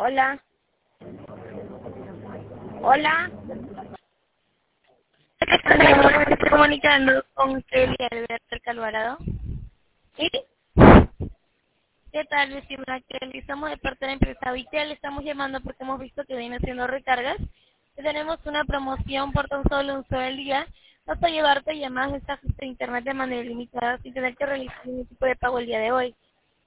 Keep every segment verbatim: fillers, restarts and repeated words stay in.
Hola. Hola. Estoy comunicando con Kelly Alberto Calvarado. ¿Sí? ¿Qué tal, mi estimada Kelly? Estamos de parte de la empresa Vitel. Estamos llamando porque hemos visto que viene haciendo recargas. Y tenemos una promoción por tan solo un solo día. Vas a llevarte llamadas, mensajes de internet de manera ilimitada sin tener que realizar ningún tipo de pago el día de hoy.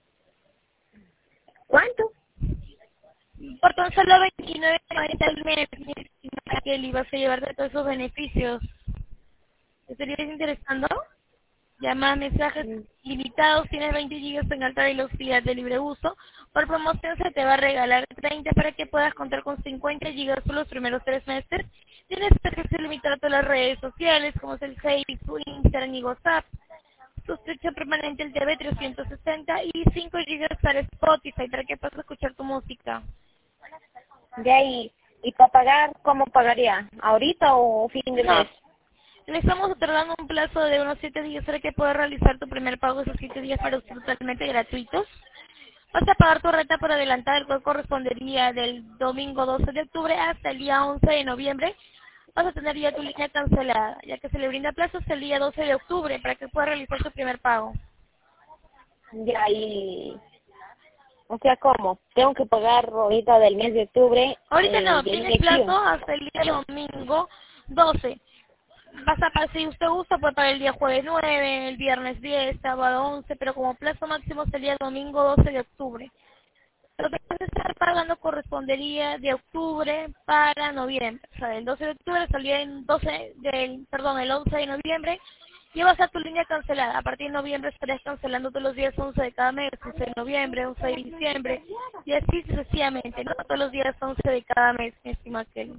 ¿Cuánto? Por tan solo veintinueve noventa al mes, mi estimada Kelly, vas a llevarte todos esos beneficios. ¿Te estaría interesando? Llamadas, mensajes Mm, limitados, tienes veinte gigas en alta velocidad de libre uso. Por promoción se te va a regalar treinta para que puedas contar con cincuenta gigas por los primeros tres meses. Tienes acceso ilimitado a todas las redes sociales como es el Facebook, Instagram y WhatsApp. Suscripción permanente al T V trescientos sesenta y cinco gigas para Spotify para que puedas escuchar tu música. De ahí. ¿Y para pagar, cómo pagaría? ¿Ahorita o fin de No, mes? le estamos otorgando un plazo de unos siete días para que puedas realizar tu primer pago esos siete días para usted totalmente gratuitos. Vas a pagar tu renta por adelantado, el cual correspondería del domingo doce de octubre hasta el día once de noviembre. Vas a tener ya tu línea cancelada, ya que se le brinda plazo hasta el día doce de octubre para que pueda realizar su primer pago. De ahí. O sea, ¿cómo? Tengo que pagar ahorita del mes de octubre Ahorita eh, no, de tienes plazo inyección. hasta el día domingo doce. Vas a pasar, si usted gusta, puede pagar el día jueves nueve, el viernes diez, sábado once, pero como plazo máximo sería el domingo doce de octubre. Lo que vas a estar pagando correspondería de octubre para noviembre. O sea, del doce de octubre salía el doce del, perdón, el once de noviembre. Y vas a tu línea cancelada. A partir de noviembre estarías cancelando todos los días once de cada mes, once de noviembre, once de diciembre, y así sucesivamente, no todos los días once de cada mes, mi estimada Kelly.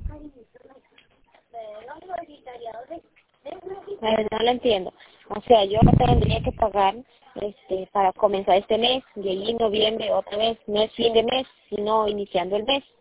Eh, no lo entiendo. O sea, yo tendría que pagar este para comenzar este mes y allí en noviembre otra vez. No es fin de mes, sino iniciando el mes.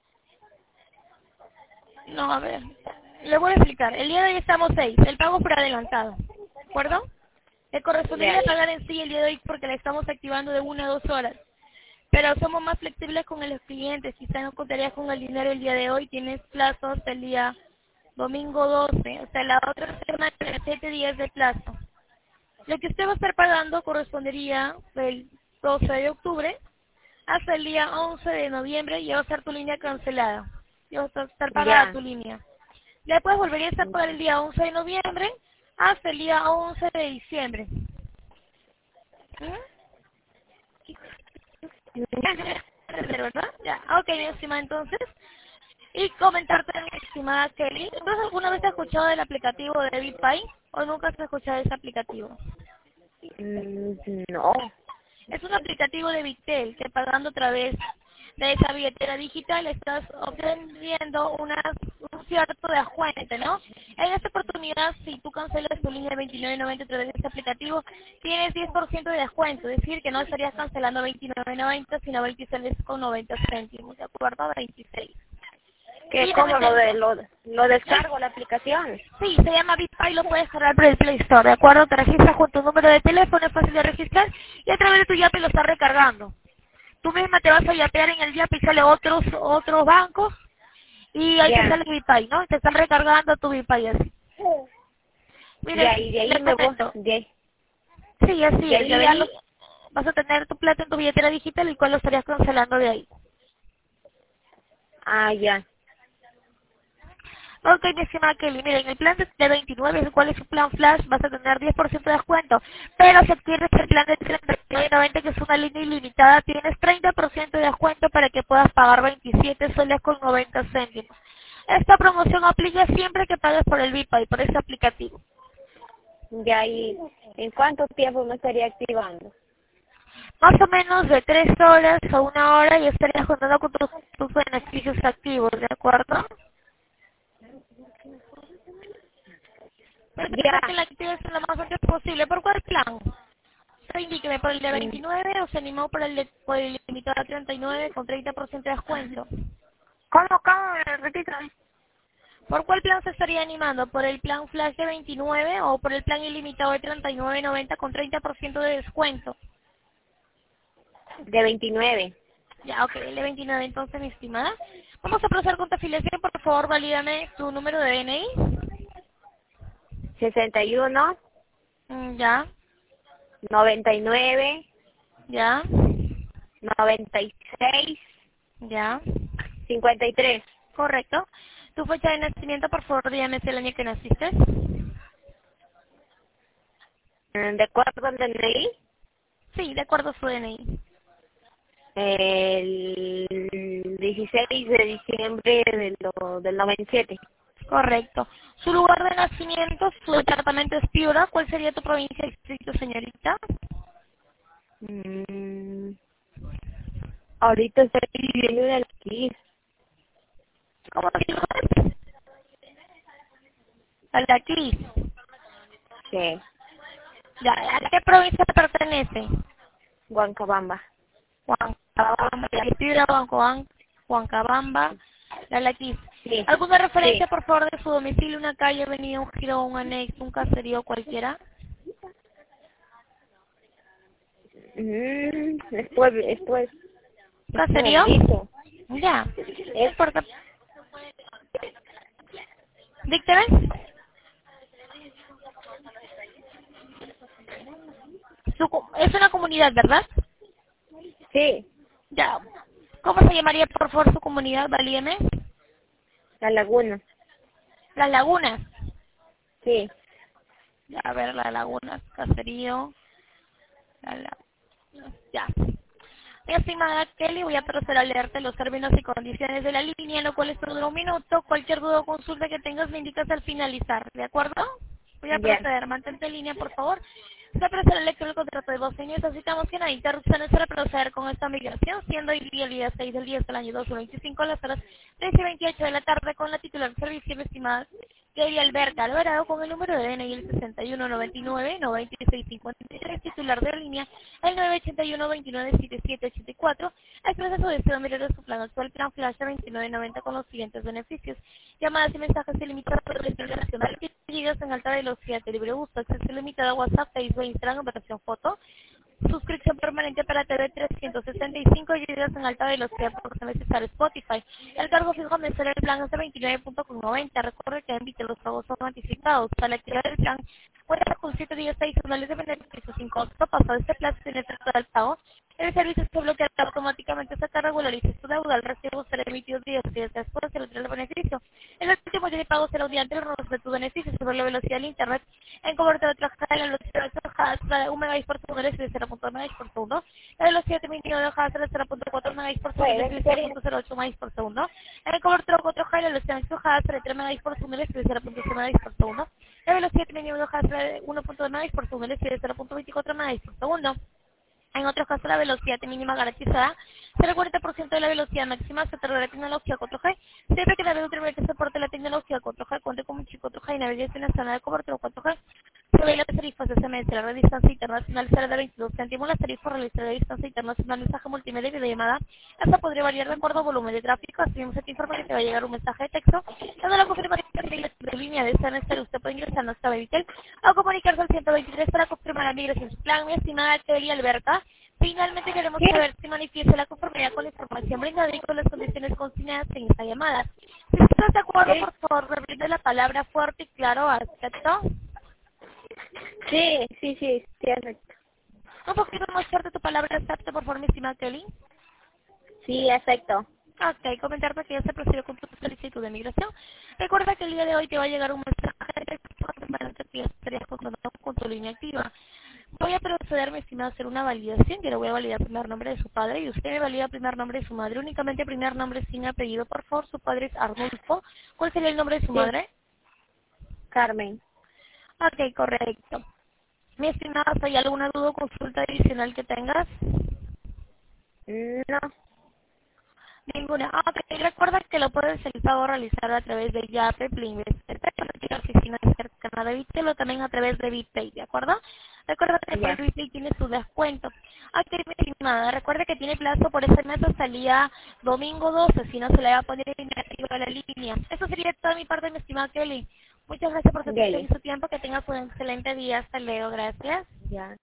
No, a ver, le voy a explicar. El día de hoy estamos seis, el pago por adelantado, ¿de acuerdo? Le De correspondería ahí. pagar en sí el día de hoy porque la estamos activando de una a dos horas. Pero somos más flexibles con los clientes. Si usted no contaría con el dinero el día de hoy, tienes plazo hasta el día domingo doce. O sea, la otra semana tiene siete días de plazo. Lo que usted va a estar pagando correspondería del doce de octubre hasta el día once de noviembre y va a estar tu línea cancelada. Ya va a estar pagada Ya. tu línea. Después volverías a pagar el día once de noviembre hasta el día once de diciembre. ¿Mm? ¿Verdad? Ya, ok, mi estimada, entonces. Y comentarte, mi estimada Kelly, ¿tú alguna vez has escuchado del aplicativo de BitPay o nunca has escuchado de ese aplicativo? Mm, no. Es un aplicativo de Bitel que pagando a través de esa billetera digital estás obteniendo una, un cierto descuento, ¿no? En esta oportunidad, si tú cancelas tu línea de veintinueve noventa a través de este aplicativo, tienes diez por ciento de descuento, es decir, que no estarías cancelando veintinueve noventa, sino veintiséis con noventa céntimos, ¿de acuerdo? veintiséis. ¿Qué, Y cómo también lo de tengo, lo, lo es, descargo la aplicación? sí, se llama BitPay, lo puedes cargar por el Play Store, ¿de acuerdo? Te registras con tu número de teléfono, es fácil de registrar, y a través de tu Yape lo estás recargando. Tú misma te vas a yapear en el Yape y sale otros otros bancos, y ahí te Ya. sale BitPay, ¿no? Te están recargando tu BitPay así. Mire, Ya, y de ahí le me voy. comento. De, Sí, así de es, ya ahí de ya lo. ahí vas a tener tu plata en tu billetera digital, el cual lo estarías cancelando de ahí. Ah, ya. Ok, mi estimada Kelly, miren, el plan de veintinueve, el cual es un plan flash, vas a tener diez por ciento de descuento. Pero si adquieres el plan de treinta y nueve noventa, que es una línea ilimitada, tienes treinta por ciento de descuento para que puedas pagar veintisiete soles con noventa céntimos. Esta promoción aplica siempre que pagues por el BitPay, por ese aplicativo. De ahí, ¿en cuánto tiempo me estaría activando? Más o menos de tres horas a una hora y estarías contando con tus, tus beneficios activos, ¿de acuerdo? Pero Ya. tratar que la actives lo más antes posible. ¿Por cuál plan? Usted indíqueme, ¿por el de Mm, veintinueve o se animó por el de por el limitado a treinta y nueve con treinta por ciento de descuento? ¿Cómo, cómo? Repítame. ¿Por cuál plan se estaría animando? ¿Por el plan flash de veintinueve o por el plan ilimitado de treinta y nueve noventa con treinta por ciento de descuento? De veintinueve. Ya, ok, L veintinueve entonces, mi estimada. Vamos a proceder con tu afiliación. Por favor, valídame tu número de D N I. sesenta y uno, Mm, ya, noventa y nueve, ya, noventa y seis, ya. cincuenta y tres. Correcto. Tu fecha de nacimiento, por favor, dígame si el año que naciste. ¿De acuerdo con el D N I? Sí, de acuerdo a su D N I. El dieciséis de diciembre del, del noventa y siete. Correcto. Su lugar de nacimiento, su departamento es Piura. ¿Cuál sería tu provincia y distrito, señorita? Mm, ahorita estoy viviendo en el aquí. ¿Cómo se llama? Al de aquí. Sí, Ya, ¿a qué provincia pertenece? Huancabamba. Huancabamba, ya, Piura, Huancabamba, Huancabamba, la Laquis. Sí, ¿Alguna referencia, sí. por favor, de su domicilio? ¿Una calle, avenida, un giro, un anexo, un caserío, cualquiera? Mm, después, después, ¿Caserío? maldito. Ya, no Es, importa. Dícteme. Su co- es una comunidad, ¿verdad? sí, Ya. ¿Cómo se llamaría, por favor, su comunidad? Valíeme. la laguna. Las Lagunas. Sí, Ya, a ver, Las Lagunas, caserío. La Lagunas. Ya. Mi estimada Kelly, voy a proceder a leerte los términos y condiciones de la línea, lo cual es todo un minuto. Cualquier duda o consulta que tengas me indicas al finalizar, ¿de acuerdo? Voy a ya. proceder, mantente en línea, por favor. Se procede a lectura del contrato de voz y necesitamos que no hay interrupciones para proceder con esta migración, siendo hoy día el día seis del diez del año dos mil veinticinco a las horas tres y veintiocho de la tarde con la titular de servicio, mi estimada Kelly Alberta Alvarado, con el número de D N I el sesenta y uno noventa y nueve noventa y seis cincuenta y tres, titular de la línea el nueve ochenta y uno veintinueve setenta y siete ochenta y cuatro, expresa su deseo de mirar su plan actual, plan Flash veintinueve noventa con los siguientes beneficios: llamadas y mensajes ilimitados por el internacional, gigas en alta velocidad de libre uso, acceso ilimitado a WhatsApp, Facebook, Instagram, operación foto, suscripción permanente para T V trescientos sesenta y cinco gigas en alta velocidad por ser necesario Spotify. El cargo fijo mensual del plan es de veintinueve punto noventa. Recuerde que invite los pagos son anticipados. Para activar el plan, cuenta con siete días adicionales de beneficios sin costo. Pasado este plazo sin efecto del pago, el servicio se bloquea automáticamente hasta que regularice su deuda. El recibo será emitido diez días después del retiro del beneficio. El último día de pago será un día antes de tu beneficio sobre la velocidad del internet en cobertura de trabajada en la velocidad de hojas de un megabit por segundo es de cero punto nueve megabits por segundo. La velocidad mínima de hojas es de cero punto cuatro megabits por segundo es de cero punto cero ocho megabits por segundo. En cobertura cuatro G la velocidad de hojas es de tres megabits por segundo es de cero punto cero megabits por segundo. La velocidad mínima de hojas es de uno punto dos megabits por segundo es de cero punto veinticuatro megabits por segundo. En otros casos, la velocidad mínima garantizada será el cuarenta por ciento de la velocidad máxima. Se tardará la tecnología cuatro G. Siempre que la red ultravioleta que soporte la tecnología cuatro G cuente con un chip cuatro G y navegación en zona de cobertura cuatro G. Sobre las tarifas de S M S, la red de distancia internacional será de veintidós céntimos. Las tarifas realizadas de distancia internacional, mensaje multimedia y videollamada. Esta podría variar de acuerdo al volumen de tráfico. Así mismo se te informa que te va a llegar un mensaje de texto. Dando la confirmación de línea de S M S, usted puede ingresar a nuestra Babytel o comunicarse al ciento veintitrés para confirmar la migración de su plan. Mi estimada Kelly Alberta, finalmente queremos Sí, saber si manifiesta la conformidad con la información brindada y con las condiciones consignadas en esta llamada. Si estás de acuerdo, sí, por favor, repite la palabra fuerte y claro, ¿acepto? sí, sí, sí, sí, acepto. Un poquito más fuerte tu palabra, ¿acepto, por favor, mi estimada Kelly? Sí, acepto. Ok, comentarte que ya se procedió con tu solicitud de migración. Recuerda que el día de hoy te va a llegar un mensaje de texto para que ya estarías contratado con tu línea activa. Voy a proceder, mi estimado, a hacer una validación. Yo le voy a validar el primer nombre de su padre y usted me valida el primer nombre de su madre. Únicamente el primer nombre sin apellido, por favor. Su padre es Arnulfo. ¿Cuál sería el nombre de su Sí, madre? Carmen. Ok, correcto. Mi estimado, ¿hay alguna duda o consulta adicional que tengas? No, Ninguna. Ah, ok, recuerda que lo puedes el pago realizar a través de Yape, Plinvest, la oficina cercana de Bitel o también a través de BitPay, ¿de acuerdo? Recuerda que por el ya. BitPay tiene su descuento. Ok, mi estimada, recuerda que tiene plazo por ese mes hasta el día domingo doce, si no se le va a poner inactivo a la línea. Eso sería toda mi parte, mi estimada Kelly. Muchas gracias por su atención y Dele. su tiempo. Que tengas un excelente día. Hasta luego. Gracias. Ya.